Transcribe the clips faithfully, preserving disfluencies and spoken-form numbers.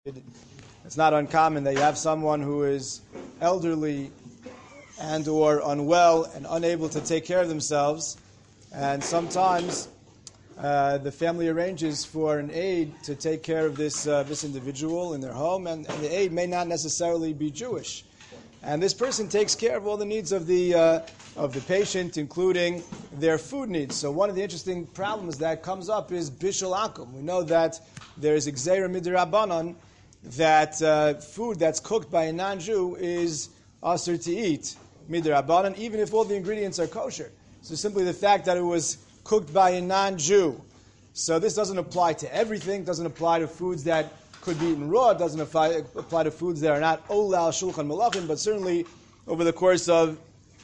It's not uncommon that you have someone who is elderly and or unwell and unable to take care of themselves, and sometimes uh, the family arranges for an aide to take care of this uh, this individual in their home, and, and the aide may not necessarily be Jewish, and this person takes care of all the needs of the uh, of the patient, including their food needs. So one of the interesting problems that comes up is bishul akum. We know that there is gzeira midrabanan that uh, food that's cooked by a non-Jew is asur to eat midrabanan, even if all the ingredients are kosher. So simply the fact that it was cooked by a non-Jew. So this doesn't apply to everything. Doesn't apply to foods that could be eaten raw. It doesn't apply, apply to foods that are not ola al shulchan malachim. But certainly over the course of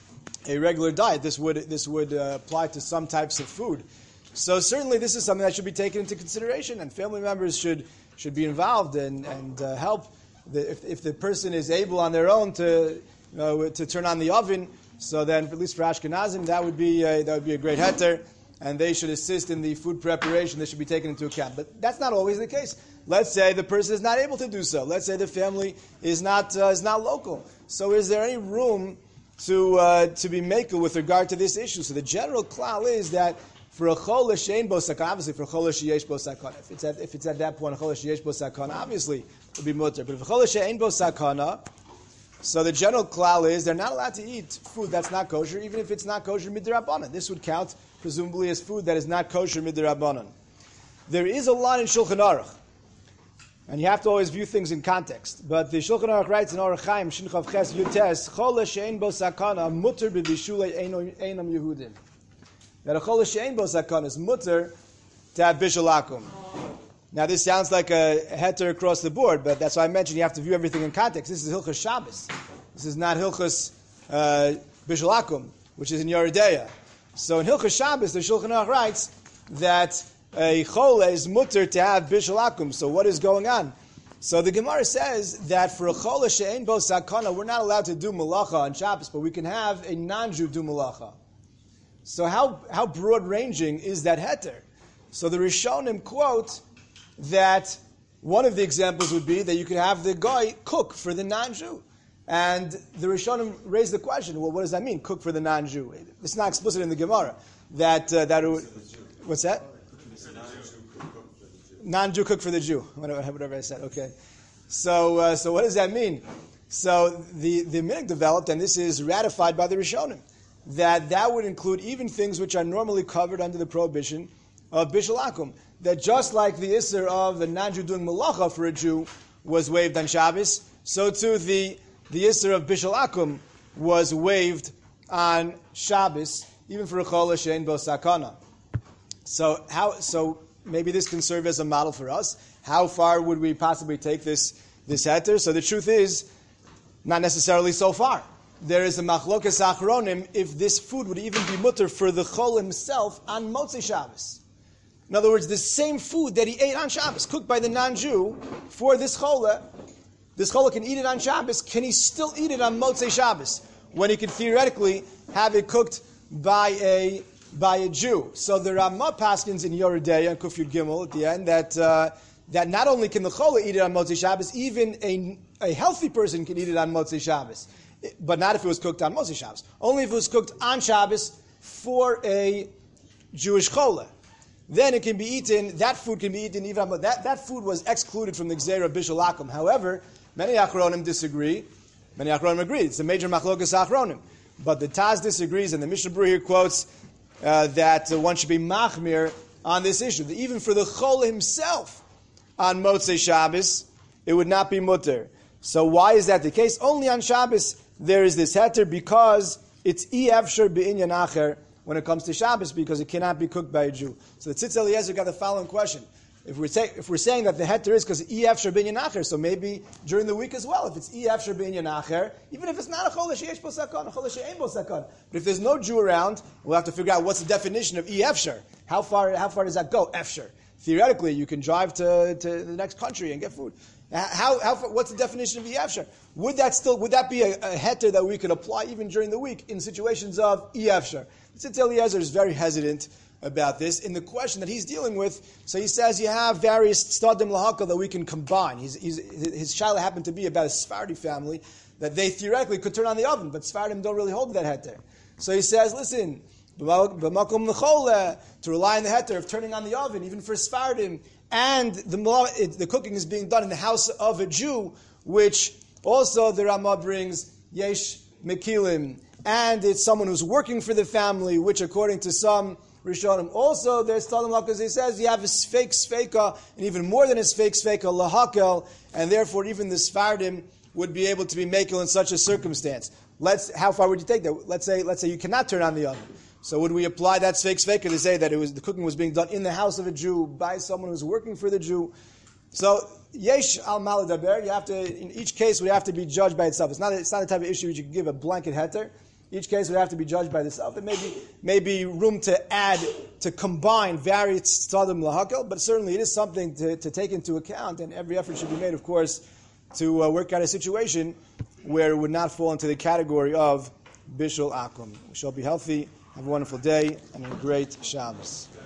a regular diet, this would this would uh, apply to some types of food. So certainly this is something that should be taken into consideration, and family members should should be involved and and uh, help. The, if if the person is able on their own to you know, to turn on the oven, so then at least for Ashkenazim that would be uh, that would be a great heter, and they should assist in the food preparation. This should be taken into account. But that's not always the case. Let's say the person is not able to do so. Let's say the family is not uh, is not local. So is there any room to uh, to be makel with regard to this issue? So the general klal is that for a chol she'ein bo sakana, obviously for a chol she'yesh bo sakana, if it's at if it's at that point a chol she'yesh bo sakana, obviously it would be mutter. But if a chol she'ein bo sakana, so the general klal is they're not allowed to eat food that's not kosher, even if it's not kosher midrabanan. This would count presumably as food that is not kosher midrabanan. There is a line in Shulchan Aruch, and you have to always view things in context. But the Shulchan Aruch writes in Orach Chaim, Shin Chav Ches Yutes, Chol she'ein bo sakana, mutter b'bishulei einam Yehudim. That a chol she'ein bo sakana is mutter to have bishul akum. Now this sounds like a heter across the board, but that's why I mentioned you have to view everything in context. This is Hilchas Shabbos. This is not Hilchas uh, bishul akum, which is in Yeridea. So in Hilchas Shabbos, the Shulchan Aruch writes that a chol is mutter to have bishul akum. So what is going on? So the Gemara says that for a chol she'ein bo sakana, we're not allowed to do malacha on Shabbos, but we can have a non-Jew do malacha. So how, how broad-ranging is that heter? So the Rishonim quote that one of the examples would be that you could have the guy cook for the non-Jew. And the Rishonim raised the question, well, what does that mean, cook for the non-Jew? It's not explicit in the Gemara. That, uh, that it would, what's that? Non-Jew cook for the Jew. Whatever I said, okay. So uh, so what does that mean? So the, the minhag developed, and this is ratified by the Rishonim, that that would include even things which are normally covered under the prohibition of bishul akum. That just like the isser of the non-Jew doing malacha for a Jew was waived on Shabbos, so too the, the isser of bishul akum was waived on Shabbos, even for a chol she'ein bo sakana. So how? So maybe this can serve as a model for us. How far would we possibly take this this heter? So the truth is, not necessarily so far. There is a machlokas achronim if this food would even be mutter for the chol himself on Motzei Shabbos. In other words, the same food that he ate on Shabbos, cooked by the non-Jew, for this chola, this chola can eat it on Shabbos, can he still eat it on Motzei Shabbos, when he could theoretically have it cooked by a by a Jew? So the Ramah paskins in Yeridea and Kuf Yud Gimel at the end that uh, that not only can the chola eat it on Motzei Shabbos, even a, a healthy person can eat it on Motzei Shabbos. But not if it was cooked on Motzei Shabbos. Only if it was cooked on Shabbos for a Jewish chola. Then it can be eaten, that food can be eaten even on, that, that food was excluded from the Gzeira Bishul Akum. However, many Achronim disagree. Many Achronim agree. It's a major machlokas Achronim. But the Taz disagrees, and the Mishnah Berurah here quotes uh, that uh, one should be machmir on this issue. That even for the chola himself on Motzei Shabbos, it would not be mutter. So why is that the case? Only on Shabbos there is this heter because it's i'efsher b'inyan acher when it comes to Shabbos because it cannot be cooked by a Jew. So the Tzitz Eliezer got the following question. If we're, say, if we're saying that the heter is because i'efsher b'inyan acher, so maybe during the week as well, if it's i'efsher b'inyan acher, even if it's not a chol she'yesh bo sakana, a chol she'ein bo sakana, but if there's no Jew around, we'll have to figure out what's the definition of i'efsher. How far, how far does that go, efsher? Theoretically, you can drive to, to the next country and get food. How, how, what's the definition of i'efsher? Would that still, would that be a, a heter that we could apply even during the week in situations of i'efsher? The Tzitz Eliezer is very hesitant about this in the question that he's dealing with. So he says you have various stadim lahakal that we can combine. He's, he's, his shaila happened to be about a Sephardi family that they theoretically could turn on the oven, but Sephardim don't really hold that heter. So he says, listen, b'makom l'chol, to rely on the heter of turning on the oven, even for Sephardim, and the, it, the cooking is being done in the house of a Jew, which also the Ramah brings yesh mekilim, and it's someone who's working for the family, which according to some Rishonim also there's stadim lahakal. He says you have a fake sfeika, and even more than a fake sfeika lahakel, and therefore even the Sephardim would be able to be makel in such a circumstance. Let's how far would you take that? Let's say let's say you cannot turn on the oven. So would we apply that fake sfeika to say that it was the cooking was being done in the house of a Jew by someone who's working for the Jew? So yesh al maladaber, you have to in each case would have to be judged by itself. It's not a, it's not a type of issue you can give a blanket heter. Each case would have to be judged by itself. There may be, may be room to add, to combine various stadim lahakal, but certainly it is something to, to take into account, and every effort should be made, of course, to uh, work out a situation where it would not fall into the category of bishul akum. We shall be healthy, have a wonderful day, and a great Shabbos.